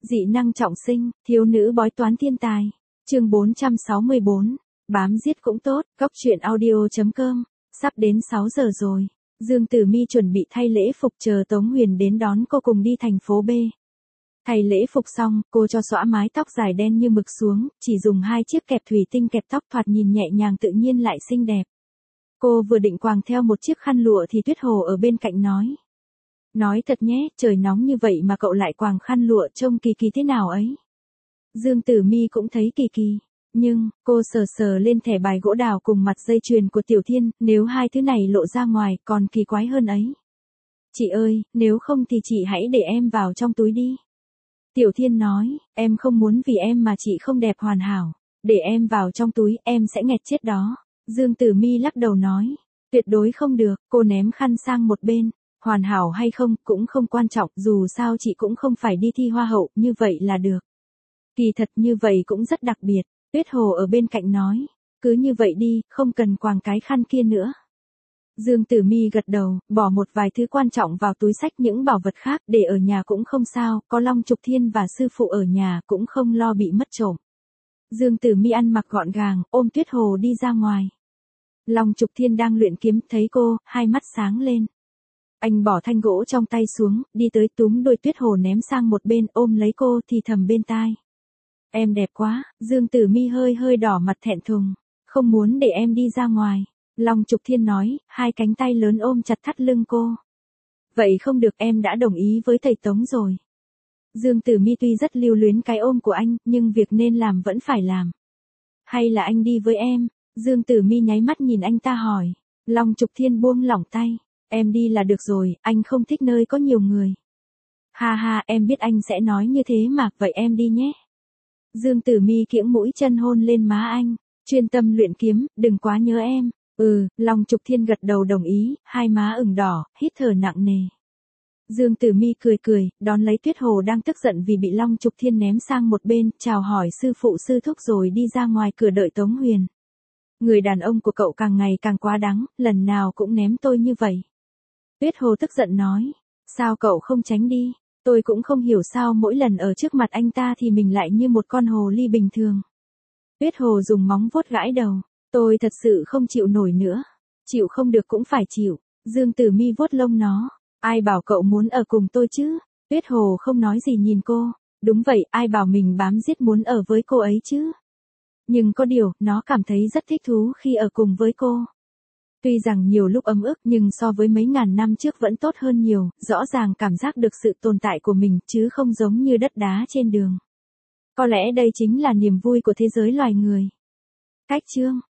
Dị năng trọng sinh, thiếu nữ bói toán thiên tài. Chương 464. Bám giết cũng tốt, góc truyện audio.com. Sắp đến 6 giờ rồi. Dương Tử Mi chuẩn bị thay lễ phục chờ Tống Huyền đến đón cô cùng đi thành phố B. Thay lễ phục xong, cô cho xõa mái tóc dài đen như mực xuống, chỉ dùng 2 chiếc kẹp thủy tinh kẹp tóc thoạt nhìn nhẹ nhàng tự nhiên lại xinh đẹp. Cô vừa định quàng theo một chiếc khăn lụa thì Tuyết Hồ ở bên cạnh nói. Nói thật nhé, trời nóng như vậy mà cậu lại quàng khăn lụa trông kỳ kỳ thế nào ấy. Dương Tử Mi cũng thấy kỳ kỳ. Nhưng, cô sờ sờ lên thẻ bài gỗ đào cùng mặt dây chuyền của Tiểu Thiên, nếu hai thứ này lộ ra ngoài còn kỳ quái hơn ấy. Chị ơi, nếu không thì chị hãy để em vào trong túi đi. Tiểu Thiên nói, em không muốn vì em mà chị không đẹp hoàn hảo. Để em vào trong túi, em sẽ nghẹt chết đó. Dương Tử Mi lắc đầu nói, tuyệt đối không được, cô ném khăn sang một bên. Hoàn hảo hay không cũng không quan trọng, dù sao chị cũng không phải đi thi hoa hậu, như vậy là được. Kỳ thật như vậy cũng rất đặc biệt. Tuyết Hồ ở bên cạnh nói, cứ như vậy đi, không cần quàng cái khăn kia nữa. Dương Tử Mi gật đầu, bỏ một vài thứ quan trọng vào túi xách những bảo vật khác, để ở nhà cũng không sao, có Long Trục Thiên và sư phụ ở nhà cũng không lo bị mất trộm. Dương Tử Mi ăn mặc gọn gàng, ôm Tuyết Hồ đi ra ngoài. Long Trục Thiên đang luyện kiếm, thấy cô, hai mắt sáng lên. Anh bỏ thanh gỗ trong tay xuống, đi tới túm đôi Tuyết Hồ ném sang một bên, ôm lấy cô thì thầm bên tai. Em đẹp quá, Dương Tử Mi hơi đỏ mặt thẹn thùng, không muốn để em đi ra ngoài. Long Trục Thiên nói, hai cánh tay lớn ôm chặt thắt lưng cô. Vậy không được, em đã đồng ý với thầy Tống rồi. Dương Tử Mi tuy rất lưu luyến cái ôm của anh, nhưng việc nên làm vẫn phải làm. Hay là anh đi với em? Dương Tử Mi nháy mắt nhìn anh ta hỏi. Long Trục Thiên buông lỏng tay. Em đi là được rồi, anh không thích nơi có nhiều người. Ha ha, em biết anh sẽ nói như thế mà, vậy em đi nhé. Dương Tử Mi kiễng mũi chân hôn lên má anh. Chuyên tâm luyện kiếm, đừng quá nhớ em. Long Trục Thiên gật đầu đồng ý, hai má ửng đỏ, hít thở nặng nề. Dương Tử Mi cười, đón lấy Tuyết Hồ đang tức giận vì bị Long Trục Thiên ném sang một bên, chào hỏi sư phụ sư thúc rồi đi ra ngoài cửa đợi Tống Huyền. Người đàn ông của cậu càng ngày càng quá đáng, lần nào cũng ném tôi như vậy. Tuyết Hồ tức giận nói, sao cậu không tránh đi, tôi cũng không hiểu sao mỗi lần ở trước mặt anh ta thì mình lại như một con hồ ly bình thường. Tuyết Hồ dùng móng vuốt gãi đầu, tôi thật sự không chịu nổi nữa, chịu không được cũng phải chịu. Dương Tử Mi vuốt lông nó, ai bảo cậu muốn ở cùng tôi chứ? Tuyết Hồ không nói gì nhìn cô, đúng vậy, ai bảo mình bám giết muốn ở với cô ấy chứ? Nhưng có điều, nó cảm thấy rất thích thú khi ở cùng với cô. Tuy rằng nhiều lúc ấm ức nhưng so với mấy ngàn năm trước vẫn tốt hơn nhiều, rõ ràng cảm giác được sự tồn tại của mình chứ không giống như đất đá trên đường. Có lẽ đây chính là niềm vui của thế giới loài người. Cách chương